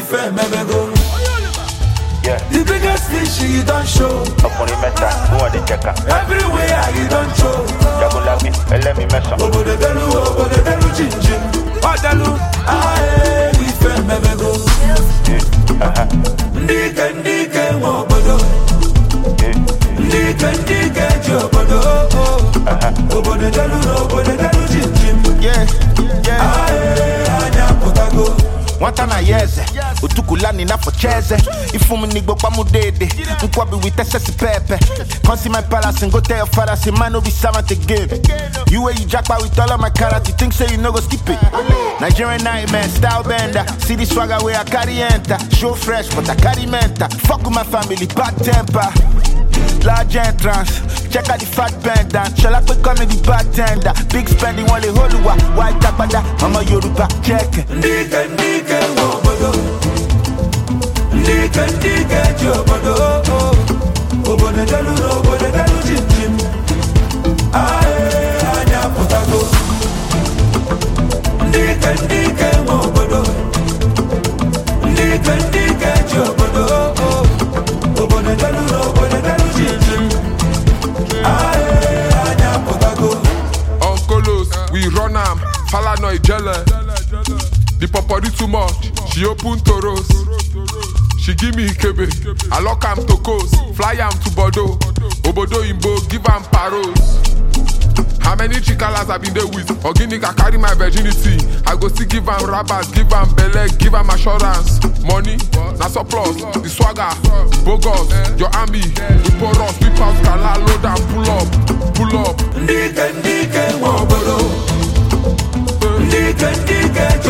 fair, maybe go. Yeah. The biggest fish you don't show. Upon meta, who are the checker? Everywhere you don't show. Jagulabi, let me mess up. Obo de delu, chin. Wadalu, aye, we fair, maybe go. Ndike, mobodo. Ndike, jobodo. Obo de delu, chin. Yeah. Aye, anya potago. Wantana yeze, utukulani na focheze. Ifumu nigbo kwa mudede, nkwabi witese pepe. Consi my palace and go tell your father, say man no be servant again. You where you jackpot with all of my karate, think say you no go skip it. Nigerian nightmare, style bender. See the swagger where I carry enter. Show fresh, but I carry mental. Fuck with my family, bad temper. Large entrance, check out the fat band down. Shall I quick comedy bartender? Big spending on the Hollywood, white tapada, Mama Yoruba, check. Ndike, mobodo. Ndike, jobodo. Obo de delu, chin. Aye, anya potago. Ndike, mobodo. Ndike, jobodo. Obo de delu, chin. Aye, anya potago. Uncolos, we run am, Falanoy jelle. The popori too much, she open toros. She give me Ikebe, I lock am to coast, fly am to Bordeaux. Obodo Imbo, give am paros. How many chikalas I been there with? Organic, I carry my virginity. I go still give am rabbit, give am belle, give am assurance. Money, na surplus, the swagger, bogus, your army. We pour us, we pass, gala, load and pull up. Ndike, mobodo. Ndike,